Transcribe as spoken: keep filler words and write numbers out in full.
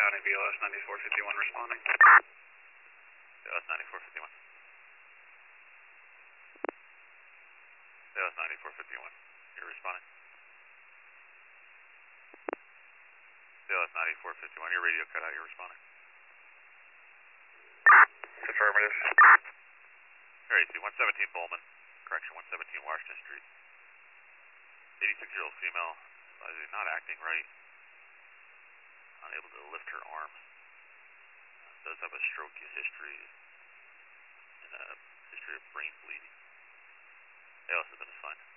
County, B L S ninety-four fifty-one responding. B L S ninety-four fifty-one. B L S ninety-four fifty-one. You're responding. B L S ninety-four fifty-one. Your radio cut out. You're responding. Affirmative. Alright, see, one seventeen Bowman. Correction, one seventeen Washington Street. eighty-six-year-old female. Is not acting right. Unable to lift her arm. Uh, does have a stroke history and a history of brain bleeding. A L S has been assigned.